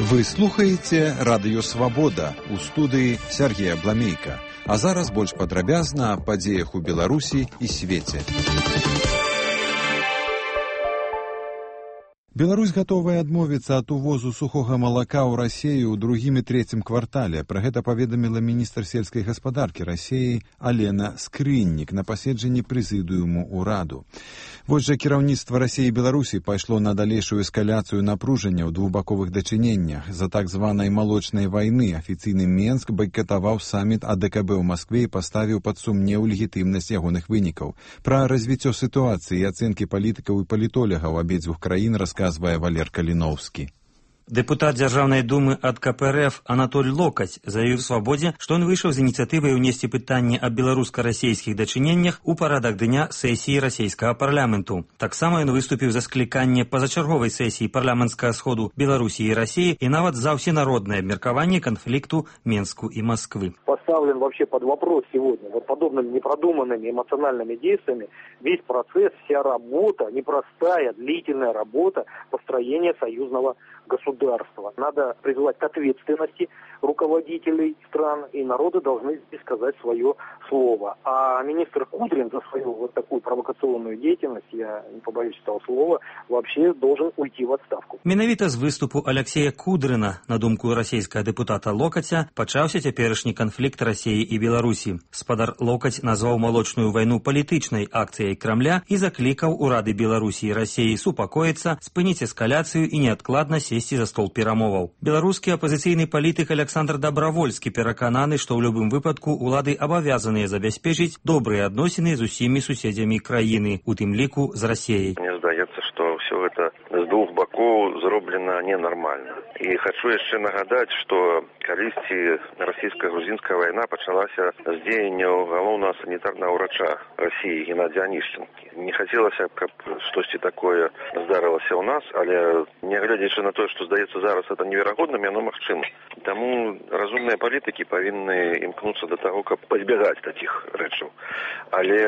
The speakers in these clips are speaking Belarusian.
Вы слухаеце радыё «Свабода» у студыі Сергея Бламейка. А зараз больш падрабязна аб падзеях у Беларусі і свеце. Беларусь гатовая адмовіцца ад увозу сухога малака ў Расею ў другім і трэцім квартале. Пра гэта паведаміла міністр сельскай гаспадаркі Расеі Алена Скрыннік на паседжанні прэзідыуму ўраду. Вось жа кіраўніцтва Расеі і Беларусі пайшло на далейшую эскаляцыю напружання ў двухбаковых дачыненнях. За так званай малочнай вайны афіцыйны Менск байкатаваў саміт АДКБ ў Маскве і паставіў пад сумнеў легітымнасць ягоных вынікаў. Пра развіццё сітуацыі і ацэнкі палітыкаў і палітолягаў абедзвюх краін расказвае Валер Каліноўскі. Депутат Дзяржаўнай думы ад КПРФ Анатоль Локаць заявіў «Свабодзе», што ён выйшаў з ініцыятывай унесці пытанне аб беларуска-расейскіх дачыненнях у парадак дня сесіі расійскага парламенту. Таксама ён выступіў за скліканне пазачарговай сесіі парламенцкага сходу Беларусі і Расіі і нават за ўсенароднае абмеркаванне канфлікту Менску і Москвы. Поставлен вообще под вопрос сегодня вот подобными непродуманными эмоциональными действиями весь процесс, вся работа, непростая, длительная работа построения союзного государства. Надо призывать к ответственности руководителей стран, и народы должны здесь сказать свое слово. А министр Кудрин за свою вот такую провокационную деятельность, я не побоюсь этого слова, вообще должен уйти в отставку. Менавіта з выступу Алексея Кудрина, на думку расійскага депутата Локаця, пачаўся цяперашні канфлікт Расіі і Беларусі. Спадар Локаць назваў малочную вайну палітычнай акцыяй Крамля і заклікаў урады Беларусі і Расіі супакоіцца, спыніць эскаляцыю і неадкладна сесці за стол перамоваў. Беларускі апазіцыйны палітык Александр Дабравольскі перакананы, што ў любым выпадку улады абавязаныя забяспечыць добрыя адносіны з усімі суседзямі краіны, у тым ліку з Расіяй. Мне здаецца, што ўсё гэта з двух бакоў зроблена ненармальна. І хачу яшчэ нагадаць, што калісьці расійска-грузінская вайна пачалася з дзеянняў галоўнага санітарнага ўрача Расіі Геннадзя Анішченкі. Не хацелася, каб штосьці такое здарылася ў нас, але нягледзячы на тое, што здаецца зараз это неверагодным, яно магчыма. Таму разумныя палітыкі павінны імкнуцца да таго, каб пазбягаць такіх рэчаў. Але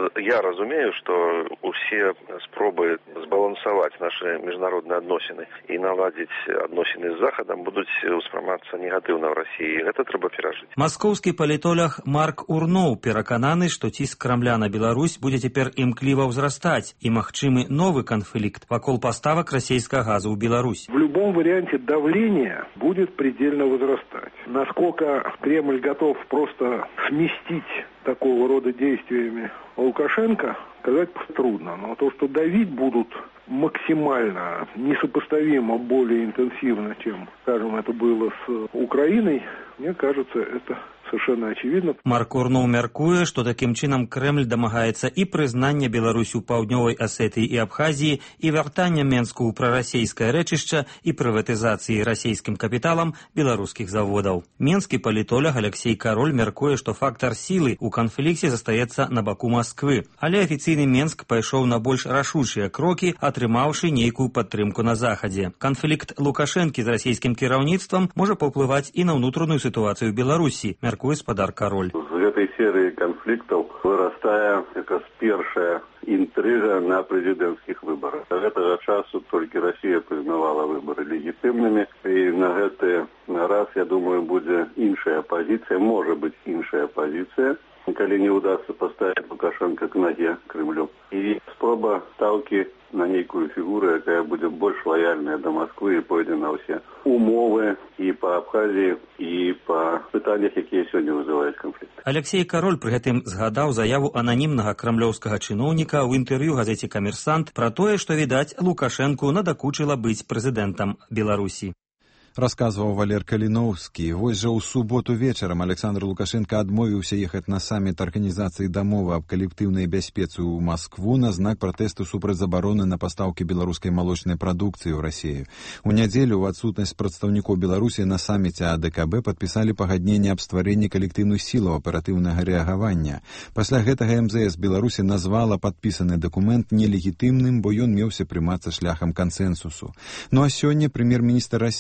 я разумею, што усе спробы збалансаваць нашы міжнародныя адносіны і наладзіць адносіны з Захадам будуць успрымацца негатыўна ў Расіі. Гэта трэба перажыць. Маскоўскі палітолог Марк Урноў перакананы, што ціск Крамля на Беларусь будзе цяпер імкліва ўзрастаць і магчымы новы канфлікт вакол паставак расійскага газу ў Беларусь. В любом варианте давление будет предельно возрастать. Насколько Кремль готов просто сместить такого рода действиями Лукашенко, сказать трудно. Но то, что давить будут максимально, несопоставимо более интенсивно, чем, скажем, это было с Украиной, мне кажется, это совершенно очевидно. Марк Урноў мяркуе, што такім чынам Крэмль дамагаецца і прызнання Беларусі ў паўднёвай Асетыі і Абхазіі, і вяртання Менску ў прарасейскае рэчышча і прыватызацыі расійскім капіталам беларускіх заводаў. Менскі палітолог Алексей Кароль мяркуе, што фактар сілы ў канфлікце застаецца на баку Масквы. Але афіцыйны Менск пайшоў на больш рашучыя крокі, атрымаўшы нейкую падтрымку на Захадзе. Канфлікт Лукашэнкі з расійскім кіраўніцтвам можа паўплываць і на ўнутраную сітуацыю Беларусі, мяркуе спадар Кароль. З гэтай серыі канфліктаў вырастае якраз першая інтрыга на прэзідэнцкіх выбарах. З гэтага часу толькі Расія прызнавала выбары легітымнымі, і на гэты раз, я думаю, будзе іншая пазіцыя, можа быць іншая пазіцыя, калі не ўдасца паставіць Лукашенка к наге Крымлю. І спроба стаўкі на нейкую фігуру, якая будзе больш лаяльная да Масквы і пойдзе на ўсе умовы і па Абхазіі, і па пытаннях, якія сёння вызываюць канфлікт. Алексей Кароль пры гэтым згадаў заяву ананімнага крамлёўскага чыноўніка ў інтэрв'ю газеце «Камерсант» пра тое, што, відаць, Лукашэнку надакучыла быць прэзідэнтам Беларусі. Расказваў Валер Каліноўскі. Вось жа ў суботу вечарам Александр Лукашенко адмовіўся ехаць на саміт арганізацыі дамовы аб калектыўнай бяспецы ў Маскву на знак пратэсту супраць забароны на пастаўкі беларускай малочнай прадукцыі ў Расію. У нядзелю ў адсутнасць прадстаўнікоў Беларусі на саміце АДКБ падпісалі пагадненне аб стварэнні калектыўных сілаў аператыўнага рэагавання. Пасля гэтага МЗС Беларусі назвала падпісаны дакумент нелегітымным, бо ён меўся прымацца шляхам кансэнсусу. Ну а сёння прэм'ер-міністр Расіі Владзімір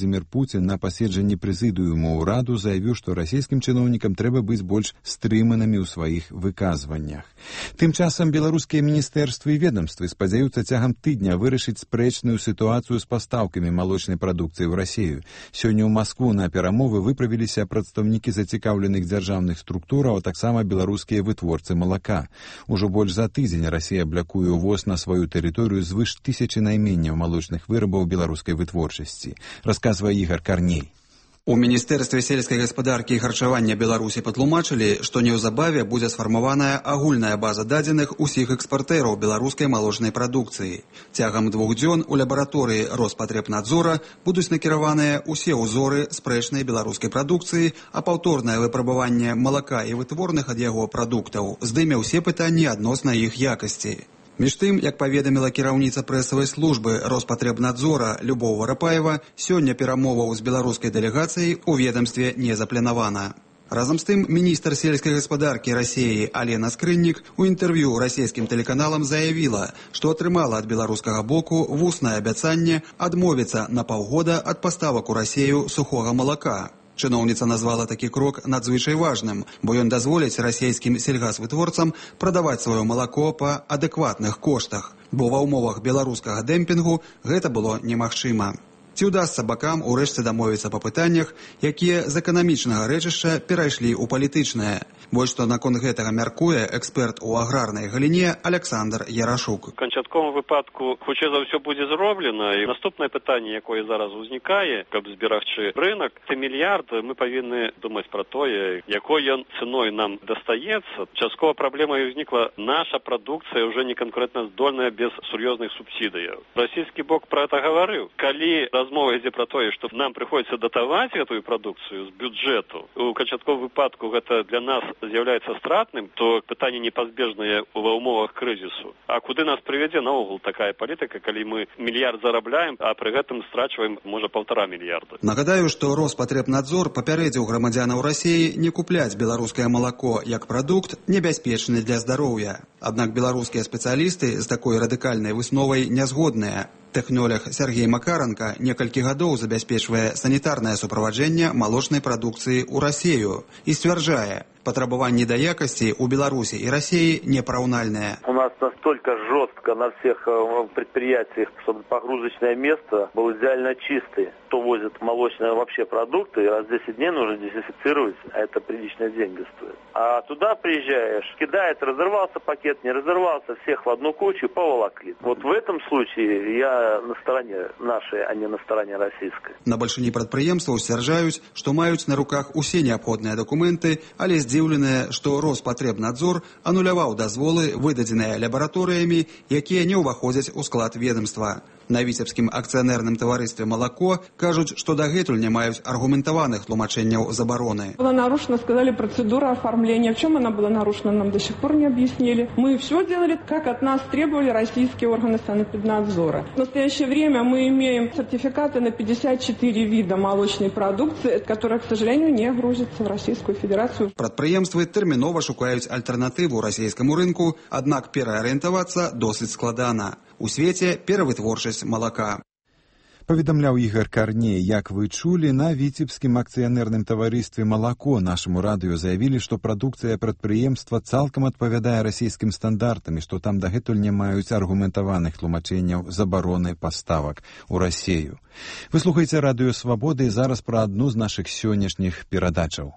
Владимир Путин на паседжанні прэзідыума ўраду заявіў, што расійскім чыноўнікам трэба быць больш стрыманымі ў сваіх выказваннях. Тым часам беларускія міністэрствы і ведомствы спадзяюцца цягам тыдня вырашыць спрэчную сітуацыю з пастаўкамі малочнай прадукцыі ў Расію. Сёння ў Маскву на перамовы выправіліся прадстаўнікі зацікаўленых дзяржаўных структураў, а таксама беларускія вытворцы малака. Ужо больш за тыдзень Расія блякуе ўвоз на сваю тэрыторыю звыш 1000 найменняў малочных вырабаў беларускай вытворчасці. Расказвае Ігор Карней. У Міністэрстве сельскай гаспадаркі і харчавання Беларусі патлумачылі, што неўзабаве будзе сфармаваная агульная база дадзеных усіх экспартэраў беларускай малочнай прадукцыі. Цягам 2 дзён у лабараторыі Роспатребнадзора будуць накіраваныя усе ўзоры спрэчнай беларускай прадукцыі, а паўторнае выпрабаванне малака і вытворных ад яго прадуктаў здыме ўсе пытанні адносна іх якасці. Між тым, як паведаміла кіраўніца прэсавай службы Роспатребнадзора Любоў Варапаева, сёння перамоваў з беларускай дэлегацыяй у ведамстве не запланавана. Разам з тым, міністр сельскай гаспадаркі Расіі Алена Скрыннік у інтэрв'ю расійскім тэлеканалам заявіла, што атрымала ад беларускага боку вуснае абяцанне адмовіцца на паўгода ад паставак у Расію сухога малака. Чыноўніца назвала такі крок надзвычай важным, бо ён дазволіць расійскім сельгасвытворцам прадаваць сваё малако па адэкватных коштах, бо ва ўмовах беларускага дэмпінгу гэта было немагчыма. Ці ўдасца бакам урэшце дамовіцца па пытаннях, якія з эканамічнага рэчышча перайшлі ў палітычнае. Вось што наконт гэтага мяркуе эксперт у аграрнай галіне Александр Ярашук. У канчатковым выпадку хутчэй за ўсё будзе зроблена, і наступнае пытанне, якое зараз узнікае, каб зберагчы рынок, це мільярд, мы павінны думаць пра тое, якой ён цэной нам дастаецца. Часткова праблема узнікла, наша прадукцыя ўжо не канкурэнтна здольная без сур'ёзных субсідыяў. Расійскі бок пра гэта гаварыў. Калі размова ідзе пра тое, што нам прыходзіцца датаваць гэтую прадукцыю з бюджэту, у канчатковым выпадку гэта для нас з'яўляецца стратным, то пытанне непазбежнае ва ўмовах крызісу. А куды нас прывядзе наогул такая палітыка, калі мы мільярд зарабляем, а пры гэтым страчваем, можа, 1,5 мільярда. Нагадаю, што Роспатребнадзор папярэдзіў грамадзянаў Расіі не купляць беларускае малако як прадукт небяспечны для здароўя. Аднак беларускія спецыялісты з такой радыкальнай высновай не згодныя. Тэхнолог Сергей Макаранка некалькі гадоў забяспечвае санітарнае суправаджэнне малочнай прадукцыі ў Расію і сцвярджае, патрабаванні да якасці у Беларусі и России непараўнальныя. У нас настолько жестко на всех предприятиях, чтобы погрузочное место было идеально чистое. Кто возит молочные вообще продукты, раз в 10 дней нужно дезинфицировать, а это приличные деньги стоит. А туда приезжаешь, кидает, разорвался пакет, не разорвался, всех в одну кучу, поволокли. Вот в этом случае я на стороне нашей, а не на стороне российской. На бальшыні прадпрыемстваў сцвярджаюць, што маюць на руках усе неабходныя дакументы, але здзіўленыя, што Роспатребнадзор ануляваў дазволы, выдадзеныя лабараторыямі, якія не ўваходзяць у склад ведомства. На Віцебскім акцыянерным таварыстве «Молоко» кажуць, што дагэтуль не маюць аргументаваных тлумачэнняў забароны. Была нарушена, сказали, процедура оформления. В чем она была нарушена, нам до сих пор не объяснили. Мы все делали, как от нас требовали российские органы санэпиднадзора. В настоящее время мы имеем сертификаты на 54 вида молочной продукции, которая, к сожалению, не грузится в Российскую Федерацию. Прадпрыемствы тэрмінова шукаюць альтэрнатыву расійскаму рынку, аднак пераарыентавацца досыць складана. У свеце перавытворчасць малака. Паведамляў Ігор Карней. Як вы чулі, на Віцебскім акцыянерным таварыстве «Молоко» нашаму радыё заявілі, што прадукцыя прадпрыемства цалкам адпавядае расійскім стандартам і што там дагэтуль не маюць аргументаваных тлумачэнняў забароны паставак у Расію. Вы слухаеце радыё «Свабода» і зараз пра адну з нашых сённяшніх перадачаў.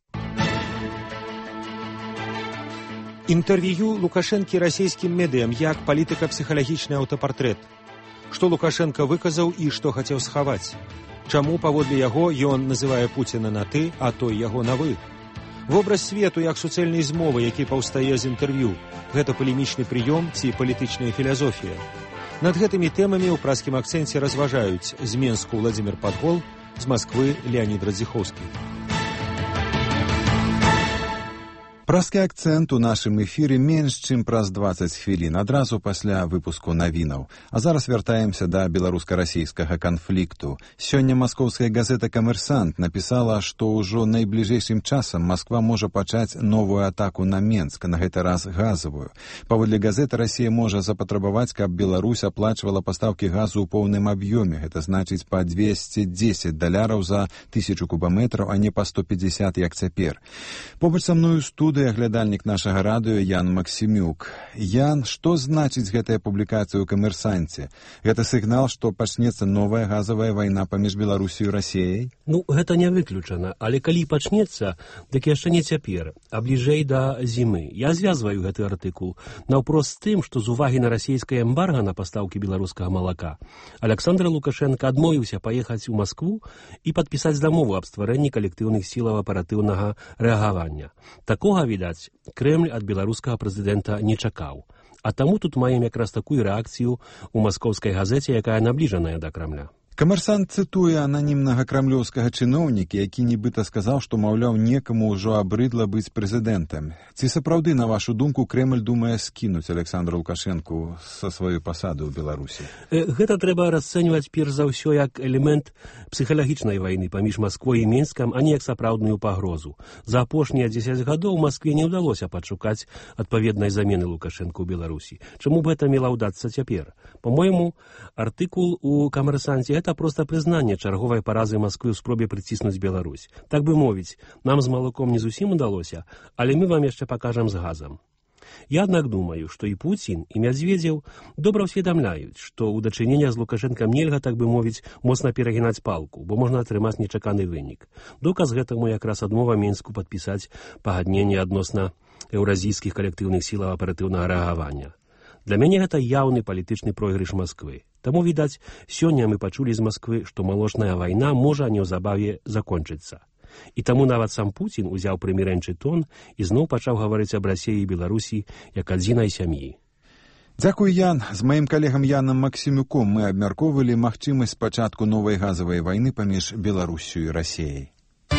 Інтэрв'ю Лукашэнкі расійскім медыям як палітыка-псіхалагічны аўтапартрэт. Што Лукашенко выказаў і што хацеў схаваць? Чаму, паводле яго, ён называе Пуціна на «ты», а той яго на «вы»? Вобраз свету як суцэльнай змовы, які паўстае з інтэрв'ю. Гэта палемічны прыём ці палітычная філасофія. Над гэтымі тэмамі ў праскім акцэнце разважаюць з Менску Владимир Падгол, з Масквы Леонид Радзіхоўскі. Празкі акцэнт у нашым эфіры менш чым праз 20 хвілін, адразу пасля выпуску навінаў. А зараз вяртаемся да беларуска-расійскага канфлікту. Сёння маскоўская газета «Камерсант» напісала, што ўжо найбліжэйшым часам Масква можа пачаць новую атаку на Менск, на гэты раз газавую. Паводле газеты, Расія можа запатрабаваць, каб Беларусь аплачвала пастаўкі газу ў поўным аб'ёме. Гэта значыць па $210 за 1000 кубаметраў, а не па 150, як цяпер. Побач са мною студыя глядальнік нашага радыё Ян Максімюк. Ян, што значыць гэтая публікацыя ў «Камерсанце»? Гэта сігнал, што пачнецца новая газавая вайна паміж Беларусіяй і Расіяй? Гэта не выключана, але калі пачнецца, дык яшчэ не цяпер, а бліжэй да зімы. Я звязваю гэты артыкул наўпрост з тым, што з увагі на расійскае эмбарга на пастаўкі беларускага малака Александр Лукашенко адмовіўся паехаць у Маскву і падпісаць дамову аб стварэнні калектыўных сілаў аператыўнага рэагавання. Такога, відаць, Крэмль ад беларускага прэзідэнта не чакаў. А таму тут маем якраз такую рэакцыю ў маскоўскай газеце, якая набліжаная да Крамля. Камерсант цытуе ананімнага крамлёўскага чыноўніка, які нібыта сказаў, што, маўляў, некаму ўжо абрыдла быць прэзідэнтам. Ці сапраўды, на вашу думку, Крэмль думае скінуць Александру Лукашэнку са сваёй пасады ў Беларусі? Гэта трэба расцэньваць перш за ўсё як элемент псіхалагічнай вайны паміж Масквой і Менскам, а не як сапраўдную пагрозу. За апошнія 10 гадоў Маскве не ўдалося падшукаць адпаведнай замены Лукашэнку ў Беларусі. Чаму б гэта мела ўдацца цяпер? По-мойму, артыкул у «Камерсанце» — это просто прызнанне чарговай паразы Масквы ў спробе прыціснуць Беларусь. Так бы мовіць, нам з малаком не зусім удалося, але мы вам яшчэ пакажам з газам. Я, аднак, думаю, што і Пуцін, і Мядзведзеў добра ўсведамляюць, што ў дачыненнях з Лукашэнкам нельга, так бы мовіць, моцна перагінаць палку, бо можна атрымаць нечаканы вынік. Доказ гэтаму якраз адмова Менску падпісаць пагадненне адносна еўразійскіх калектыўных сілаў аператыўнага рэагавання. Для мяне гэта яўны палітычны пройгрыш Масквы. Таму, відаць, сёння мы пачулі з Масквы, што малочная вайна можа неўзабаве закончыцца. І таму нават сам Пуцін узяў прымірэнчы тон і зноў пачаў гаварыць аб Расіі і Беларусі як адзінай сям'і. Дзякуй, Ян. З маім калегам Янам Максімюком мы абмяркоўвалі магчымасць пачатку новай газавай вайны паміж Беларусю і Расіяй.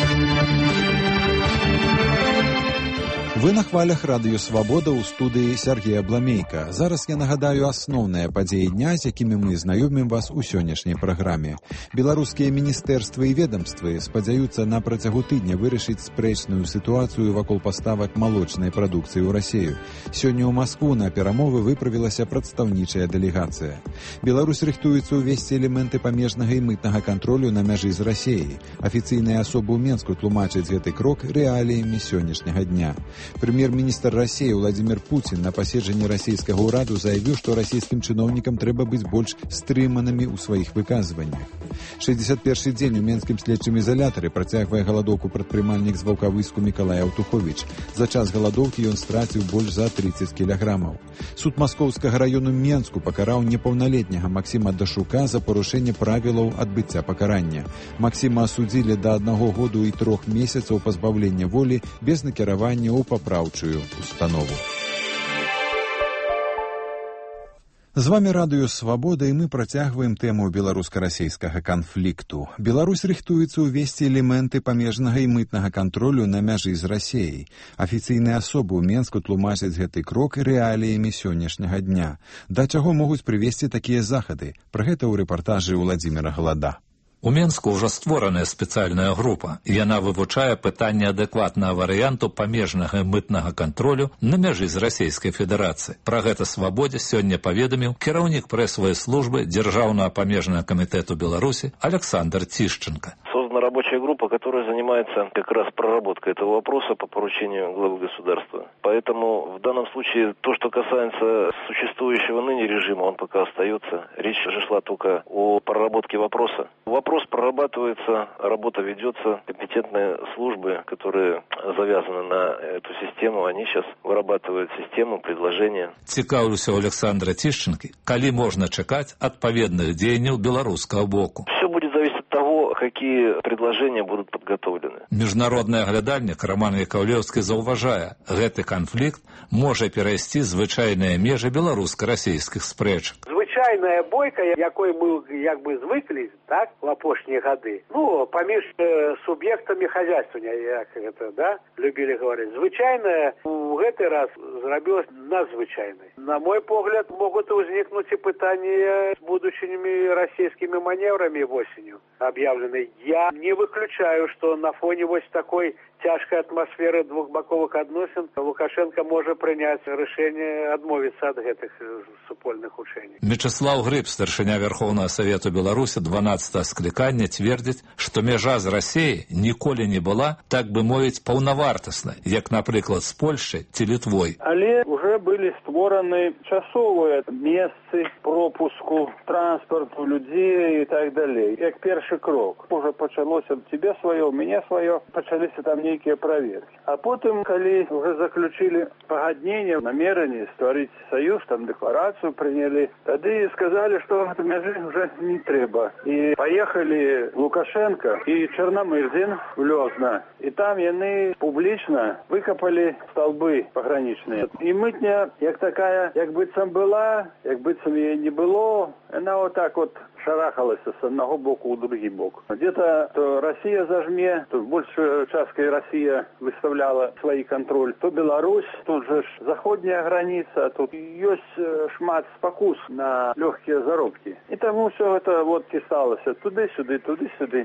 Вы на хвалях радыё «Свабода» ў студыі Сергея Бламейка. Зараз я нагадаю асноўныя падзеі дня, з якімі мы знаёмім вас у сённяшняй праграме. Беларускія міністэрствы і ведамствы спадзяюцца на працягу тыдня вырашыць спрэчную сітуацыю вакол паставак малочнай прадукцыі ў Расію. Сёння ў Маскву на перамовы выправілася прадстаўнічая дэлегацыя. Беларусь рыхтуецца ўвесці элементы памежнага і мытнага кантролю на мяжы з Расіяй. Афіцыйныя асобы ў Менску тлумачаць гэты крок рэаліямі сённяшняга дня. Прэм'ер-міністр Расіі Владзімір Пуцін на паседжанні расійскага ўраду заявіў, што расійскім чыноўнікам трэба быць больш стрыманымі ў сваіх выказваннях. 61-й дзень у менскім следчым ізалятары працягвае галадоўку прадпрымальнік з Ваўкавыску Мікалай Аўтуховіч. За час галадоўкі ён страціў больш за 30 кілаграмаў. Суд маскоўскага раёну Менску пакараў непаўналетняга Максіма Дашука за парушэнне правілаў адбыцця пакарання. Максіма асудзілі да 1 году і 3 месяцаў пазбаўлення волі без накіравання ў папраўчую установу. З вами радыё «Свабода» і мы працягваем тэму беларуска-расійскага канфлікту. Беларусь рыхтуецца ўвесці элементы памежнага і мытнага кантролю на мяжы з Расіяй. Афіцыйныя асобы ў Менску тлумачаць гэты крок рэаліямі сённяшняга дня. Да чаго могуць прывесці такія захады? Пра гэта ў рэпартажы Владзіміра Галада. У Менску ўжо створаная спецыяльная група, і яна вывучае пытанне адэкватнага варыянту памежнага і мытнага кантролю на мяжы з Расійскай Федэрацыі. Пра гэта «Свабодзе» сёння паведаміў кіраўнік прэсавай службы Дзяржаўнага памежнага камітэту Беларусі Александр Тишченко. Создана рабочая группа, которая занимается как раз проработкой этого вопроса по поручению главы государства. Поэтому в данном случае то, что касается существующего ныне режима, он пока остается. Речь же шла только о проработке вопроса. Вопрос прорабатывается, работа ведется. Компетентные службы, которые завязаны на эту систему, они сейчас вырабатывают систему, предложения. Цікаўлюся у Александра Тишченко, калі можна чакаць адпаведных дзеянняў беларускага боку. Все будет зависеть от того, какие предложения будут подготовлены. Міжнародны аглядальнік Роман Яковлевскі заўважае, гэты канфлікт можа перайсці звычайныя межы беларуска-расійскіх спрэчак. звычайная бойка, якой мы як бы звыклі, так, в апошнія гады. Ну, паміж суб'ектамі хозяйствования, як гэта, да, любілі говорить. Звычайная у гэты раз зрабілась надзвычайнай. На мой погляд, могут возникнуть и пытания с будущими российскими маневрами осенью объявленной. Я не выключаю, что на фоне вот такой тяжкой атмосферы двухбаковых отношен Лукашенко может принять решение отмовиться от этих супольных учений. Мячеслав Грыб, старшыня Верховного Совета Беларуси 12-го скликання, твердит, что межа з Россией ніколі не была, так бы мовить, паўнавартаснай, як, напрыклад, з Польшай ці Літвой. Але уже были створаны часовые месцы пропуску транспорту людей и так далее. Як перший крок. Уже почалося тебе свое, у меня свое, почались там некие проверки. А потом, коли уже заключили погоднение, намерение створить союз, там декларацию приняли, тогда и сказали, что межи уже не треба. И поехали Лукашенко и Черномырдин в Лёзно. И там они публично выкопали столбы пограничные. И мытня, як такая, як быццам была, як быццам ей не было, она вот так вот шарахалась с одного боку в другой бок. Где-то то Россия зажме, то большую часть Россия выставляла свой контроль, то Беларусь, тут же заходняя граница, тут есть шмат спокус на легкие заробки. И тому все это вот кисалось туды-сюды, туды-сюды.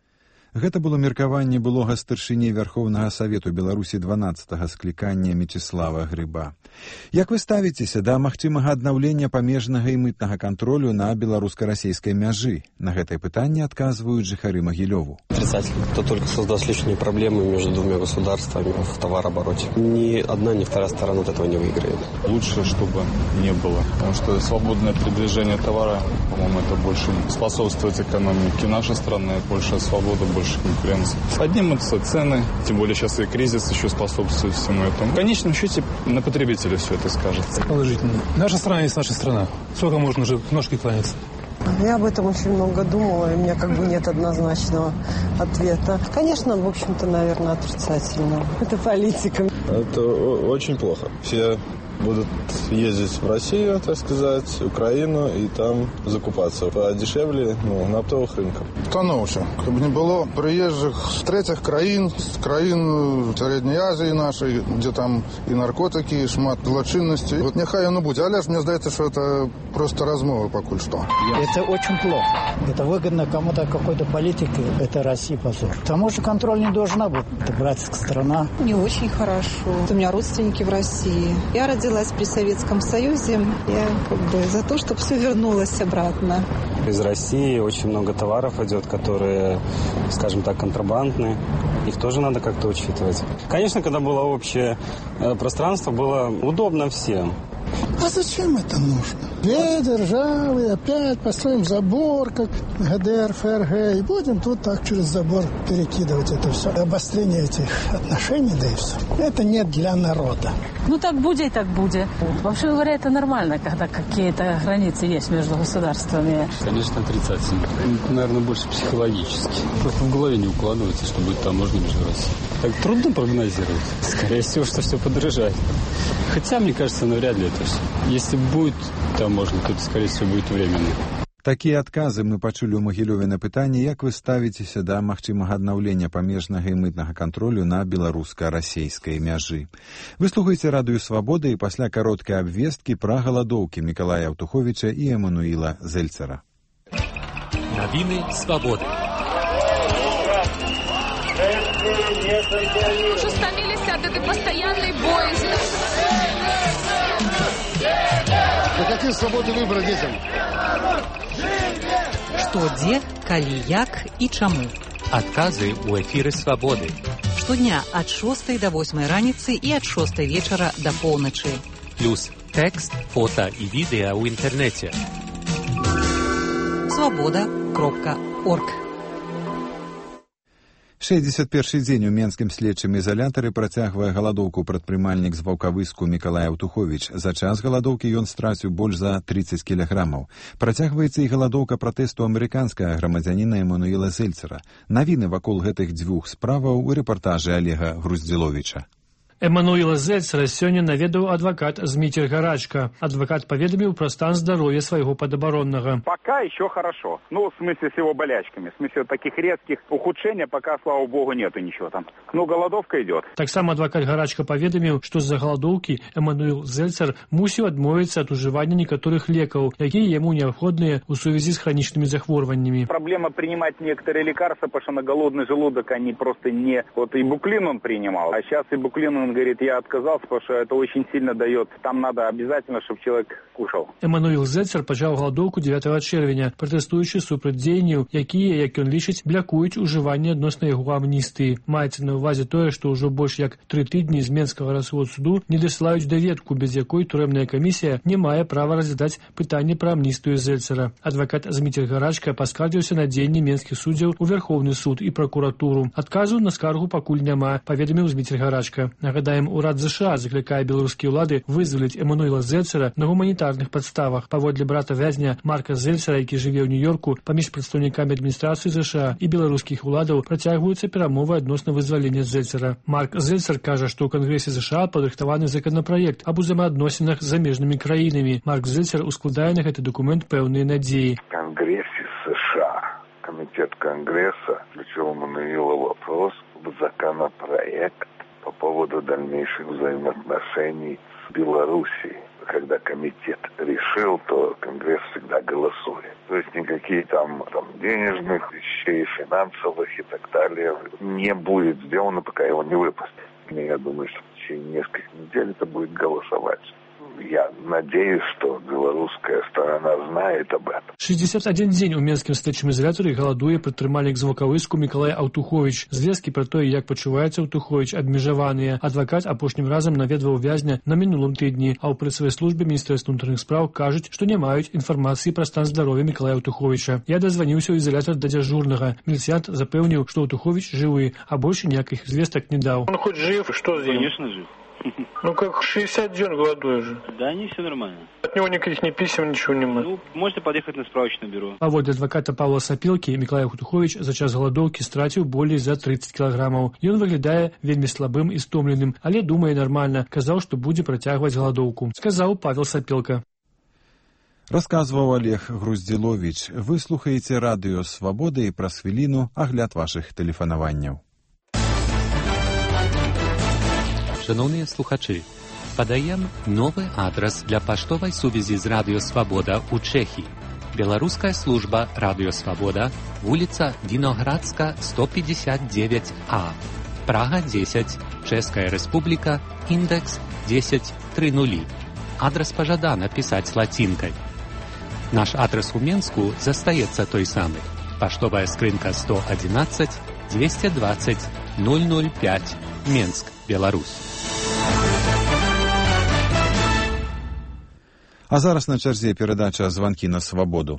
Гэта было меркаванне былога старшыні Верховнага Савету Беларусі 12-го склікання Мячеслава Грыба. Як вы ставіцеся да магчымага аднаўлення памежнага і мытнага кантролю на беларуска-расійскай мяжы? На гэтае пытанне адказваюць жыхары Магілёву. Отрицательно. Это только создаст лишние проблемы между двумя государствами в товарообороте. Ни одна, ни вторая сторона от этого не выиграет. Лучше, чтобы не было. Потому что свободное передвижение товара, по-моему, это больше способствует экономике нашей страны, больше свободы, больше конкуренции. Поднимутся цены, тем более сейчас и кризис еще способствует всему этому. В конечном счете на потребителя все это скажется. Положительно. Наша страна есть наша страна. Сколько можно уже к ножке кланяться? Я об этом очень много думала, и у меня как бы нет однозначного ответа. Конечно, в общем-то, наверное, отрицательно. Это политика. Это очень плохо. Все будут ездить в Россию, так сказать, Украину, и там закупаться подешевле, на оптовых рынках. Становся. Чтобы не было приезжих с третьих краин, с краин Средней Азии нашей, где там и наркотики, и шмат злочинности. Вот нехай оно будет. Але мне здається, что это просто размова покуль что. Это очень плохо. Это выгодно кому-то, какой-то политике. Это Россия позор. К тому же контроль не должна быть. Это братская страна. Не очень хорошо. У меня родственники в России. Я родилась при Советском Союзе. Я как бы за то, чтобы все вернулось обратно. Из России очень много товаров идет, которые, скажем так, контрабандные. Их тоже надо как-то учитывать. Конечно, когда было общее пространство, было удобно всем. А зачем это нужно? Две державы, опять построим забор, как ГДР, ФРГ, и будем тут так через забор перекидывать это все. Обострение этих отношений, да и все. Это не для народа. Ну так будет и так будет. Вообще говоря, это нормально, когда какие-то границы есть между государствами. Конечно, отрицательно. Наверное, больше психологически. Просто в голове не укладывается, что будет таможня между Россией. Так трудно прогнозировать. Скорее всего, что все подорожает. Хотя, мне кажется, навряд ли это все. Если будет таможня, то это, скорее всего, будет временно. Такія адказы мы пачулі ў Магілёве на пытанне, як вы ставіцеся да магчымага аднаўлення памежнага і мытнага кантролю на беларуска-расейскай мяжы. Вы слухаеце радыё Свабода і пасля кароткай абвесткі пра галадоўкі Мікалая Аўтуховіча і Эмануіла Зельцера. Навіны Свабоды. Уже стомились от этой постоянной боязни. Да какие свободы выбора детям? Што, дзе, калі, як і чаму. Адказы ў эфіры Свабоды. Штодня ад 6 до 8 раніцы і ад 6 вечара до поўначы. Плюс тэкст, фота і відэа ў інтэрнэце. Свабода.орг 61-й дзень у менскім следчым ізалятары працягвае галадоўку прадпрымальнік з Ваўкавыску Мікалай Аўтуховіч. За час галадоўкі ён страціў больш за 30 кілаграмаў. Працягваецца і галадоўка пратэсту амерыканскага грамадзяніна Эмануіла Зельцера. Навіны вакол гэтых дзвюх справаў у рэпартажы Олега Груздзіловіча. Эммануила Зельцера сёння наведаў адвакат Зміцер Гарачка. Адвокат паведаміў пра стан здароўя свайго падабароннага. Пока еще хорошо. Ну, в смысле с его болячками. В смысле таких резких ухудшений пока, слава богу, нету ничего там. Ну, голодовка идет. Таксама адвокат Гарачка паведаміў, што з-за галадоўкі Эммануил Зельцер мусіў адмовіцца ад ужывання некаторых лекаў, якія яму неабходныя ў сувязі з хранічнымі захворваннямі. Проблема принимать некоторые лекарства, потому что на голодный желудок они просто не... Вот ибуклин он принимал, а сейчас ибуклин он говорит, я отказался, потому что это очень сильно дает. Там надо обязательно, чтобы человек кушал. Эммануил Зельцер пачаў галадоўку 9 чэрвеня, пратэстуючы супраць дзеянняў, якія, як ён лічыць, блякуюць ужыванне адносна яго амністыі. Маецца на ўвазе тое, што ўжо больш як 3 тыдні з Менскага райсуду не дасылаюць даведку, без якой турэмная камісія не мае права разглядаць пытанне пра амністыю Зельцера. Адвакат Зміцер Гарачка паскардзіўся на дзеянні менскіх суддзяў у Верховны суд і пракуратуру. Адказу на скаргу пакуль няма, паведаміў Зміцер Гарачка. Нагадаем, урад ЗША заклікае беларускія ўлады вызваліць Эммануила Зельцера на гуманітарных падставах. Паводле брата вязня Марка Зельцера, які жыве ў Нью-Йорку, паміж прадстаўнікамі адміністрацыі ЗША і беларускіх уладаў працягваюцца перамовы адносна вызвалення Зельцера. Марк Зельцер кажа, што ў Кангрэсе ЗША падрыхтаваны законапраект аб узаемаадносінах з замежнымі краінамі. Марк Зельцер ускладае на гэты документ пэўныя надзеі. В Конгрессе США Комитет Конгресса включил Эммануила вопрос в законопроект по поводу дальнейших взаимоотношений с Белоруссией. Когда комитет решил, то Конгресс всегда голосует. То есть никакие там денежных вещей, финансовых и так далее не будет сделано, пока его не выпустят. Я думаю, что в течение нескольких недель это будет голосовать. Я надеюсь, что белорусская сторона знает об этом. 61 дзень у менскім следчым ізалятары галадуе прадтрымальнік звукавыску Мікалай Аўтуховіч. Звесткі пра тое, як пачуваецца Аўтуховіч, абмежаваныя. Адвакат апошнім разам наведваў вязня на мінулым тыдні, а ў працавай службе Міністэрства ўнутраных спраў кажуць, што не маюць інфармацыі пра стан здароўя Мікалая Аўтуховіча. Я дазваніўся ў ізалятар да дзяжурнага. Міліцыянт запэўніў, што Аўтуховіч жывы, а больш ніякіх звестак не даў. Он хоть жив, что с ним? Конечно, жив. Ну как 60 дней голодует же. Да, не, все нормально. От него никаких ни писем, ничего нема. Ну, можете подъехать на справочное бюро. Паводле адваката Павла Сапілкі, Мікалай Аўтуховіч за час галадоўкі страціў болей за 30 кілаграмаў. Ён выглядае вельмі слабым і стомленым, але думае нармальна. Казаў, што будзе працягваць галадоўку. Сказаў Павел Сапілка. Расказваў Олег Груздзіловіч. Вы слухаеце радыё «Свабода» і праз хвіліну агляд вашых тэлефанаванняў. Шановныя слухачы, падаем новы адрас для паштовай сувязі з Радыё Свабода ў Чэхіі. Беларуская служба Радыё Свабода, вуліца Віноградска, 159А, Прага 10, Чэшская Рэспубліка, індекс 1030. Адрас пажадана пісаць лацінкай. Наш адрас у Менску застаецца той самы. Паштовая скрынка 111 220 005, Менск, Беларусь. А зараз на чарзе перадача «Званкі на свабоду».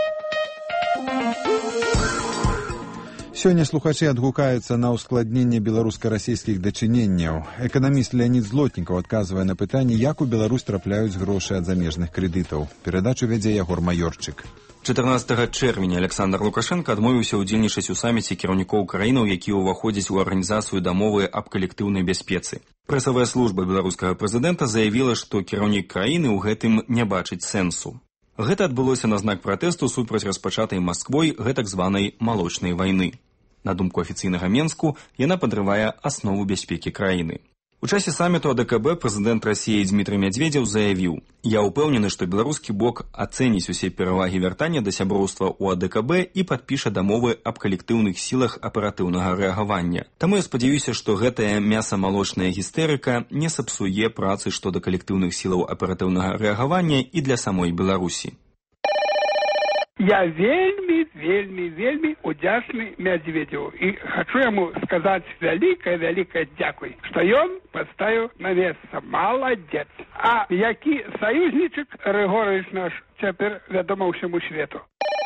Сёння слухачы адгукаюцца на ўскладненне беларуска-расійскіх дачыненняў. Эканаміст Леонід Злотнікаў адказвае на пытанне, як у Беларусь трапляюць грошы ад замежных крэдытаў. Перадачу вядзе Ягор Маёрчык. 14 чэрвеня Александр Лукашенко адмовіўся ўдзельнічаць у саміце кіраўнікоў краінаў, якія ўваходзяць у арганізацыю дамовы аб калектыўнай бяспецы. Прэсавая служба беларускага прэзідэнта заявіла, што кіраўнік краіны ў гэтым не бачыць сэнсу. Гэта адбылося на знак пратэсту супраць распачатай Масквой гэтак званай малочнай вайны. На думку афіцыйнага Менску, яна падрывае аснову бяспекі краіны. У часе саміту АДКБ прэзідэнт Расіі Дмітрый Медведзеў заявіў: «Я ўпэўнены, што беларускі бок ацэніць усе перавагі вяртання да сяброўства ў АДКБ і падпіша дамовы аб калектыўных сілах аператыўнага рэагавання. Таму я спадзяюся, што гэтая мяса-малочная гістэрыка не сапсуе працы што да калектыўных сілаў аператыўнага рэагавання і для самой Беларусі». Я вельмі удзячны Медведеву і хочу яму сказаць вялікае дзякуй, што ён паставіў на месца. Маладзец. А які саюзнічак Рыгорович наш цяпер вядома ўсяму свету.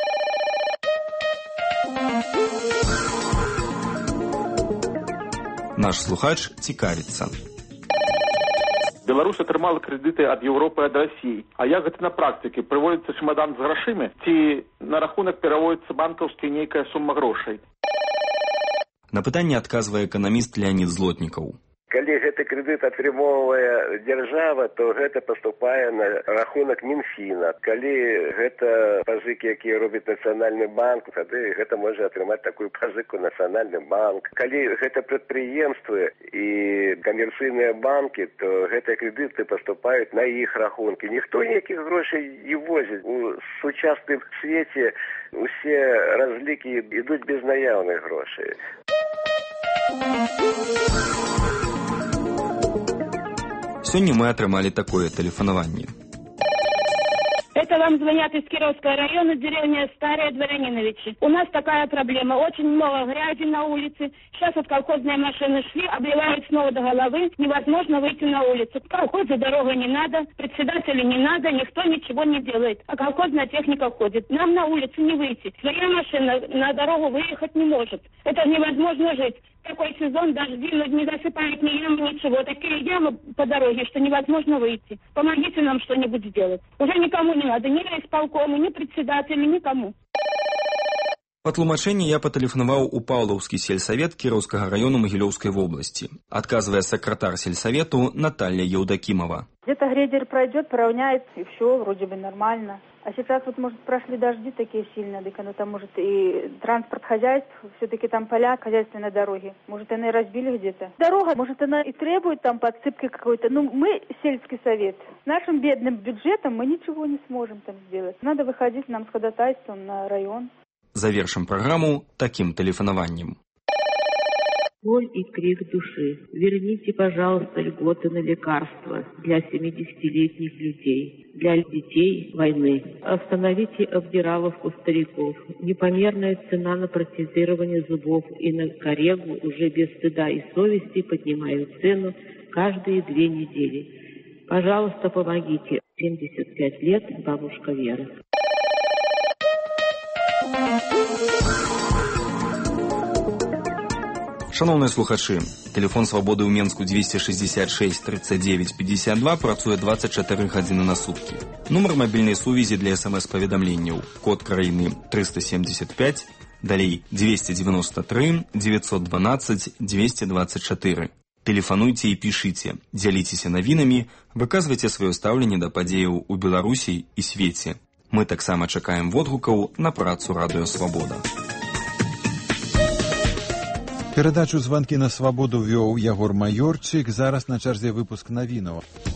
Наш слухач цікавіцца. Беларусь атрымала крэдыты ад Еўропы ад Расіі. А як гэта на практыке? Прыводзіцца чемодан з грашымі? Ці на рахунак пераводіцца банкаўская нейкая сума грошай? На пытанне адказвае эканаміст Леонід Злотнікаў. Калі гэты крэдыт атрымоўвае дзяржава, то гэта паступае на рахунак Мінфіна. Калі гэта пазыкі, якія робіць Нацыянальны банк, тады гэта можа атрымаць такую пазыку Нацыянальны банк. Калі гэта прадпрыемствы і камерцыйныя банкі, то гэтыя крэдыты паступаюць на іх рахункі. Ніхто ніякіх грошай не возіць. У сучасным свеце усе разлікі ідуць без наяўных грошай. Сёння мы атрымалі такое тэлефанаванне. Это вам звонят из Кировского района, деревня Старые Дворяниновичи. У нас такая проблема. Очень много грязи на улице. Сейчас вот колхозные машины шли, обливают снова до головы. Невозможно выйти на улицу. Колхозу дорога не надо, председателя не надо, никто ничего не делает. А колхозная техника ходит. Нам на улицу не выйти. Своя машина на дорогу выехать не может. Это невозможно жить. Такой сезон, дожди, не засыпает ни ямы, ничего. Такие ямы по дороге, что невозможно выйти. Помогите нам что-нибудь сделать. Уже никому не надо, ни исполкому, ни председателю, никому. Па тлумачэнні я патэлефанаваў у Паўлаўскі сельсавет Кіроўскага району Магілёўскай вобласці. Адказвае сакратар сельсавету Наталья Евдокимова. Где-то грейдер пройдет, поравняет, и все, вроде бы нормально. А сейчас вот, может, прошли дожди такие сильные, так оно там, может, и транспорт хозяйств, все-таки там поля хозяйственной дороги. Может, они разбили где-то. Дорога, может, она и требует там подсыпки какой-то. Ну, мы, сельский совет, с нашим бедным бюджетом мы ничего не сможем там сделать. Надо выходить нам с ходатайством на район. Завершим программу таким тэлефанаваннем. Боль и крик души. Верните, пожалуйста, льготы на лекарства для 70-летних людей, для детей войны. Остановите обдираловку стариков. Непомерная цена на протезирование зубов и на коррегу уже без стыда и совести поднимают цену каждые 2 недели. Пожалуйста, помогите. 75 лет, бабушка Вера. Шановныя слухачы, тэлефон свабоды ў Менску 266 39 52 працуе 24 гадзіны на суткі. Нумар мабільнай сувязі для смс-паведамленняў. Код краіны 375, далей 293 912 224. Тэлефануйце і пішыце, дзяліцеся навінамі, выказвайце сваё стаўленне да падзеяў у Беларусі і свеце. Мы таксама чакаем водгукаў на працу Радыё Свабода. Перадачу «Званкі на свабоду» вёў Ягор Маёрчык. Зараз на чарзе выпуск навінаў.